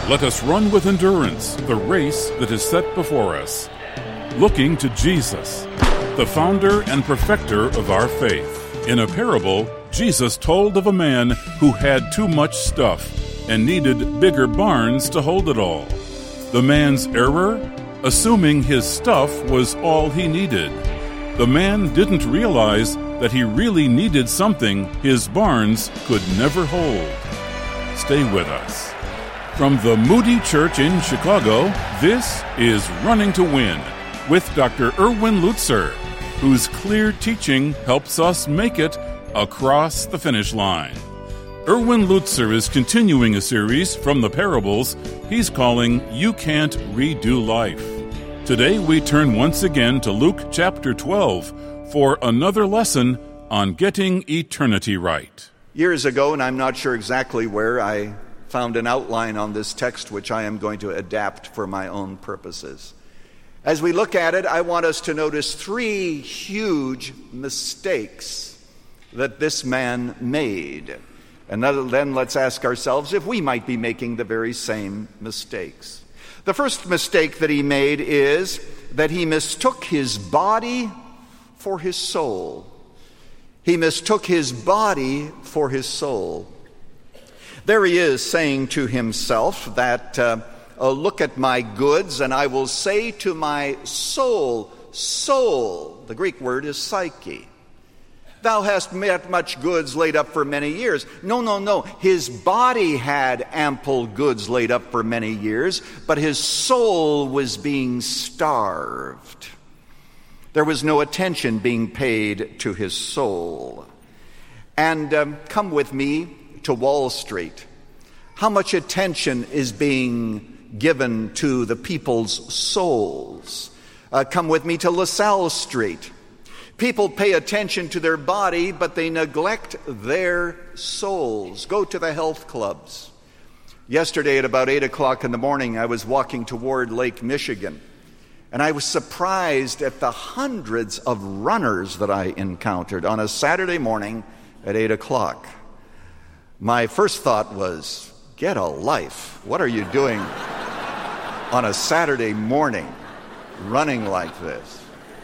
Let us run with endurance the race that is set before us, looking to Jesus, the founder and perfecter of our faith. In a parable, Jesus told of a man who had too much stuff and needed bigger barns to hold it all. The man's error? Assuming his stuff was all he needed. The man didn't realize that he really needed something his barns could never hold. Stay with us. From the Moody Church in Chicago, this is Running to Win with Dr. Erwin Lutzer, whose clear teaching helps us make it across the finish line. Erwin Lutzer is continuing a series from the parables he's calling You Can't Redo Life. Today we turn once again to Luke chapter 12 for another lesson on getting eternity right. Years ago, and I'm not sure exactly where, I found an outline on this text which I am going to adapt for my own purposes. As we look at it, I want us to notice three huge mistakes that this man made. And then let's ask ourselves if we might be making the very same mistakes. The first mistake that he made is that he mistook his body for his soul. He mistook his body for his soul. There he is saying to himself that, look at my goods, and I will say to my soul, the Greek word is psyche. Thou hast met much goods laid up for many years. No. His body had ample goods laid up for many years, but his soul was being starved. There was no attention being paid to his soul. And come with me to Wall Street. How much attention is being given to the people's souls? Come with me to LaSalle Street. People pay attention to their body, but they neglect their souls. Go to the health clubs. Yesterday at about 8 o'clock in the morning, I was walking toward Lake Michigan, and I was surprised at the hundreds of runners that I encountered on a Saturday morning at 8 o'clock. My first thought was, get a life. What are you doing on a Saturday morning running like this?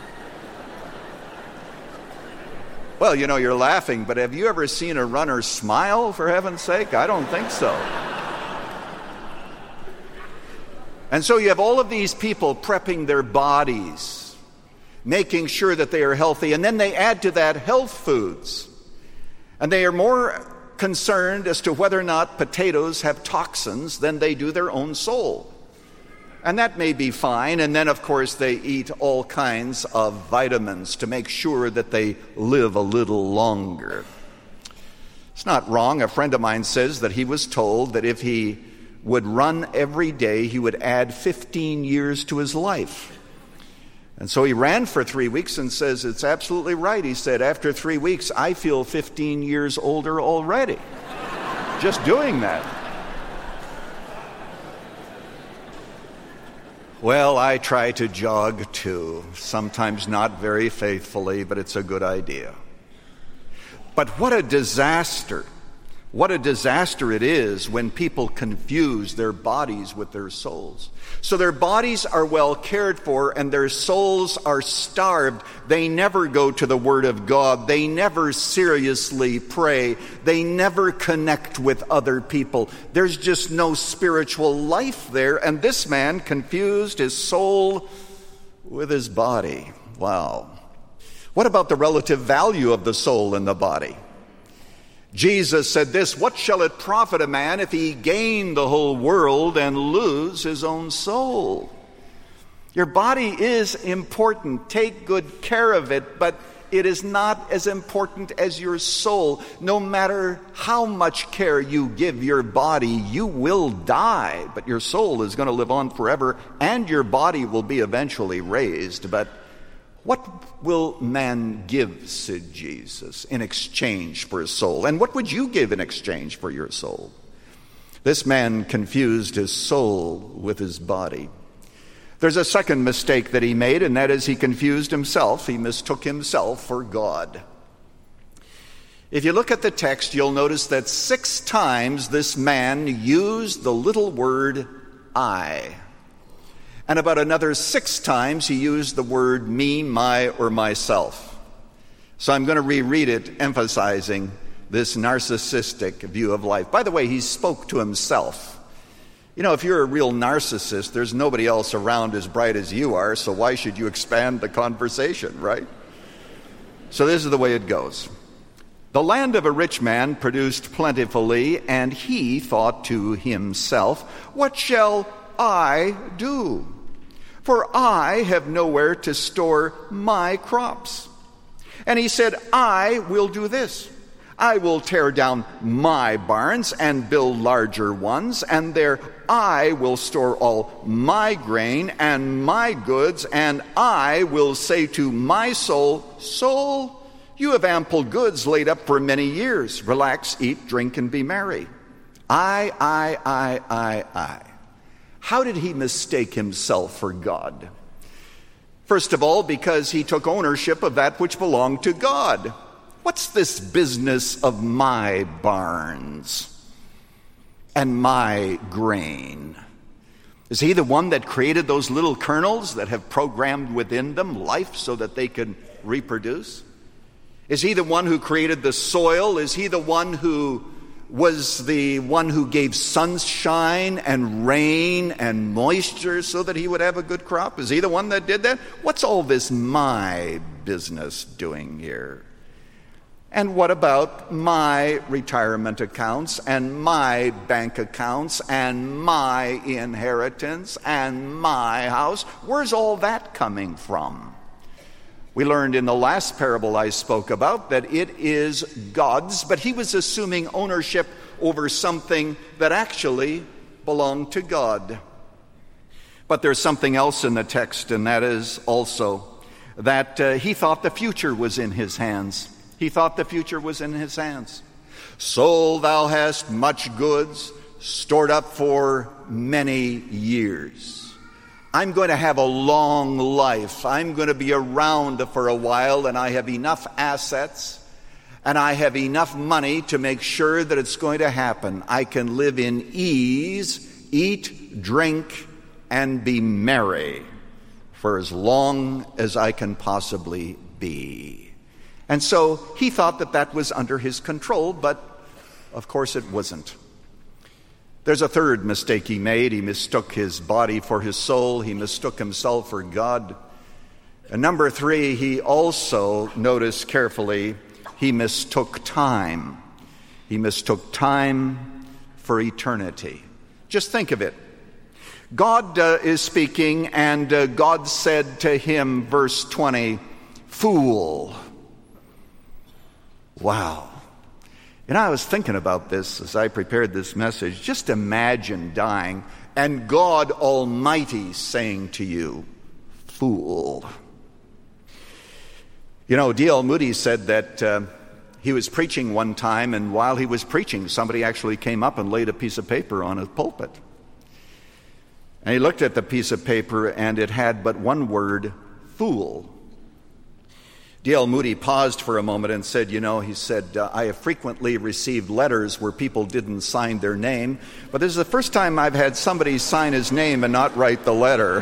Well, you know, you're laughing, but have you ever seen a runner smile, for heaven's sake? I don't think so. And so you have all of these people prepping their bodies, making sure that they are healthy, and then they add to that health foods. And they are more concerned as to whether or not potatoes have toxins than they do their own soul. And that may be fine. And then, of course, they eat all kinds of vitamins to make sure that they live a little longer. It's not wrong. A friend of mine says that he was told that if he would run every day, he would add 15 years to his life. And so he ran for 3 weeks and says, it's absolutely right. He said, after 3 weeks, I feel 15 years older already. Just doing that. Well, I try to jog too. Sometimes not very faithfully, but it's a good idea. But what a disaster. What a disaster it is when people confuse their bodies with their souls. So their bodies are well cared for and their souls are starved. They never go to the Word of God. They never seriously pray. They never connect with other people. There's just no spiritual life there. And this man confused his soul with his body. Wow. What about the relative value of the soul and the body? Jesus said this, what shall it profit a man if he gain the whole world and lose his own soul? Your body is important. Take good care of it, but it is not as important as your soul. No matter how much care you give your body, you will die, but your soul is going to live on forever, and your body will be eventually raised. But what will man give, said Jesus, in exchange for his soul? And what would you give in exchange for your soul? This man confused his soul with his body. There's a second mistake that he made, and that is he confused himself. He mistook himself for God. If you look at the text, you'll notice that 6 times this man used the little word I. And about another 6 times he used the word me, my, or myself. So I'm going to reread it, emphasizing this narcissistic view of life. By the way, he spoke to himself. You know, if you're a real narcissist, there's nobody else around as bright as you are, so why should you expand the conversation, right? So this is the way it goes. The land of a rich man produced plentifully, and he thought to himself, what shall I do? For I have nowhere to store my crops. And he said, I will do this. I will tear down my barns and build larger ones, and there I will store all my grain and my goods, and I will say to my soul, soul, you have ample goods laid up for many years. Relax, eat, drink, and be merry. I. How did he mistake himself for God? First of all, because he took ownership of that which belonged to God. What's this business of my barns and my grain? Is he the one that created those little kernels that have programmed within them life so that they can reproduce? Is he the one who created the soil? Is he the one who was the one who gave sunshine and rain and moisture so that he would have a good crop? Is he the one that did that? What's all this my business doing here? And what about my retirement accounts and my bank accounts and my inheritance and my house? Where's all that coming from? We learned in the last parable I spoke about that it is God's, but he was assuming ownership over something that actually belonged to God. But there's something else in the text, and that is also that he thought the future was in his hands. He thought the future was in his hands. Soul, thou hast much goods stored up for many years. I'm going to have a long life. I'm going to be around for a while, and I have enough assets, and I have enough money to make sure that it's going to happen. I can live in ease, eat, drink, and be merry for as long as I can possibly be. And so he thought that that was under his control, but of course it wasn't. There's a third mistake he made. He mistook his body for his soul. He mistook himself for God. And number 3, he also, notice carefully, he mistook time. He mistook time for eternity. Just think of it. God is speaking, and God said to him, verse 20, fool. Wow. And I was thinking about this as I prepared this message. Just imagine dying and God Almighty saying to you, fool. You know, D.L. Moody said that he was preaching one time, and while he was preaching, somebody actually came up and laid a piece of paper on his pulpit. And he looked at the piece of paper, and it had but one word, fool. D.L. Moody paused for a moment and said, he said, I have frequently received letters where people didn't sign their name, but this is the first time I've had somebody sign his name and not write the letter.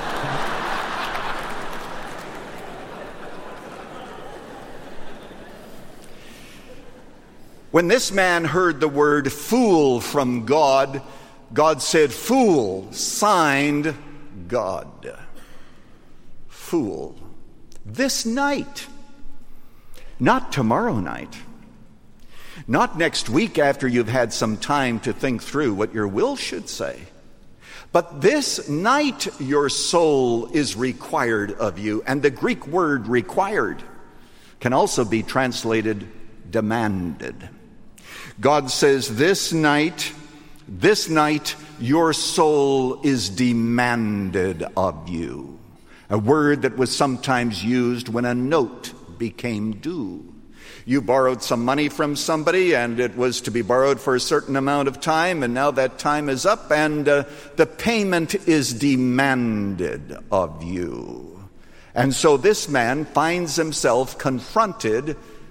When this man heard the word fool from God, God said, fool, signed God. Fool. This night, not tomorrow night, not next week after you've had some time to think through what your will should say, but this night your soul is required of you. And the Greek word required can also be translated demanded. God says, this night your soul is demanded of you. A word that was sometimes used when a note became due. You borrowed some money from somebody, and it was to be borrowed for a certain amount of time, and now that time is up, and the payment is demanded of you. And so this man finds himself confronted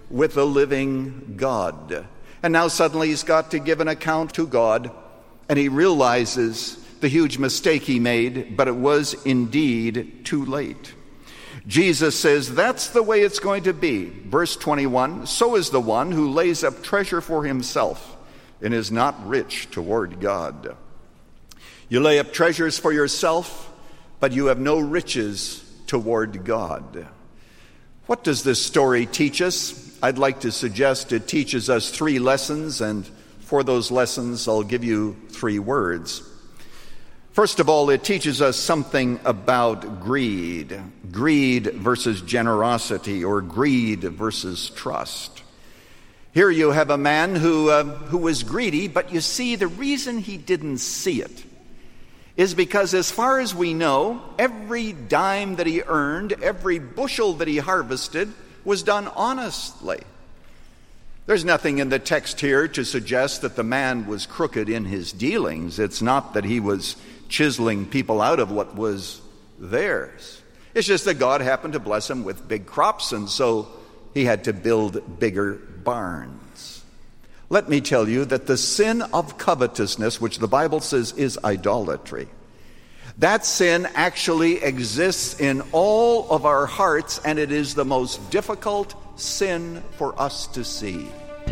with the living God. And now suddenly he's got to give an account to God, and he realizes the huge mistake he made, but it was indeed too late. Jesus says that's the way it's going to be. Verse 21, so is the one who lays up treasure for himself and is not rich toward God. You lay up treasures for yourself, but you have no riches toward God. What does this story teach us? I'd like to suggest it teaches us 3 lessons, and for those lessons I'll give you 3 words. First of all, it teaches us something about greed. Greed versus generosity, or greed versus trust. Here you have a man who was greedy, but you see, the reason he didn't see it is because, as far as we know, every dime that he earned, every bushel that he harvested, was done honestly. There's nothing in the text here to suggest that the man was crooked in his dealings. It's not that he was chiseling people out of what was theirs. It's just that God happened to bless him with big crops, and so he had to build bigger barns. Let me tell you that the sin of covetousness, which the Bible says is idolatry, that sin actually exists in all of our hearts, and it is the most difficult sin for us to see.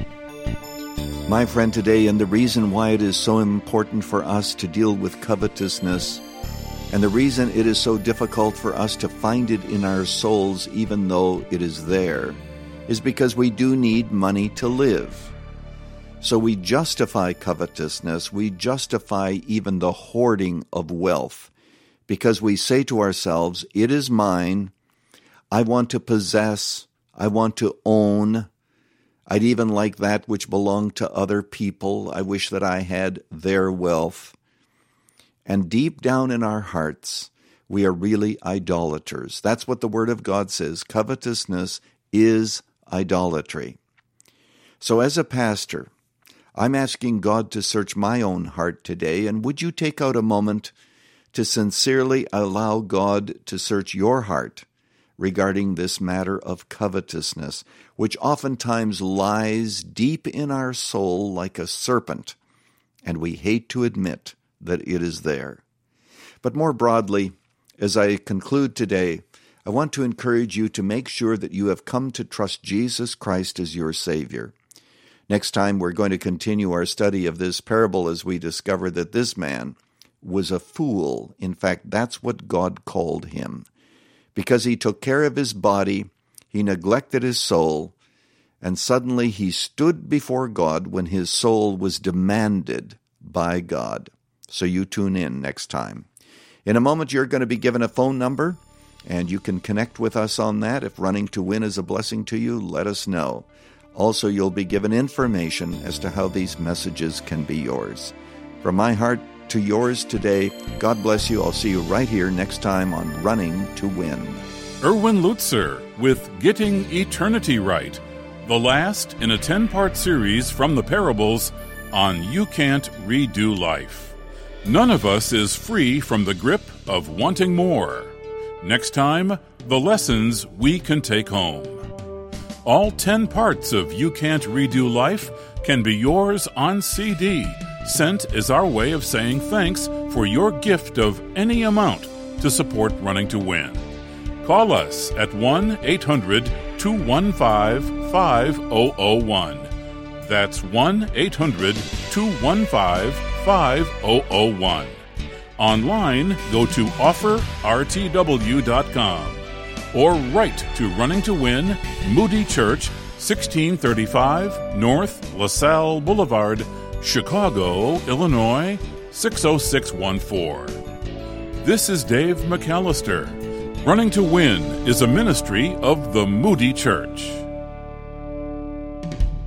My friend, today, and the reason why it is so important for us to deal with covetousness, and the reason it is so difficult for us to find it in our souls even though it is there, is because we do need money to live. So we justify covetousness, we justify even the hoarding of wealth, because we say to ourselves, it is mine, I want to possess, I want to own, I'd even like that which belonged to other people. I wish that I had their wealth. And deep down in our hearts, we are really idolaters. That's what the Word of God says. Covetousness is idolatry. So as a pastor, I'm asking God to search my own heart today, and would you take out a moment to sincerely allow God to search your heart regarding this matter of covetousness, which oftentimes lies deep in our soul like a serpent, and we hate to admit that it is there. But more broadly, as I conclude today, I want to encourage you to make sure that you have come to trust Jesus Christ as your Savior. Next time, we're going to continue our study of this parable as we discover that this man was a fool. In fact, that's what God called him. Because he took care of his body, he neglected his soul, and suddenly he stood before God when his soul was demanded by God. So you tune in next time. In a moment, you're going to be given a phone number, and you can connect with us on that. If Running to Win is a blessing to you, let us know. Also, you'll be given information as to how these messages can be yours. From my heart to yours today, God bless you. I'll see you right here next time on Running to Win. Erwin Lutzer with Getting Eternity Right, the last in a 10-part series from the parables on You Can't Redo Life. None of us is free from the grip of wanting more. Next time, the lessons we can take home. All 10 parts of You Can't Redo Life can be yours on CD, sent as our way of saying thanks for your gift of any amount to support Running to Win. Call us at 1-800-215-5001. That's 1-800-215-5001. Online, go to offerrtw.com or write to Running to Win, Moody Church, 1635 North LaSalle Boulevard, Chicago, Illinois, 60614. This is Dave McAllister. Running to Win is a ministry of the Moody Church.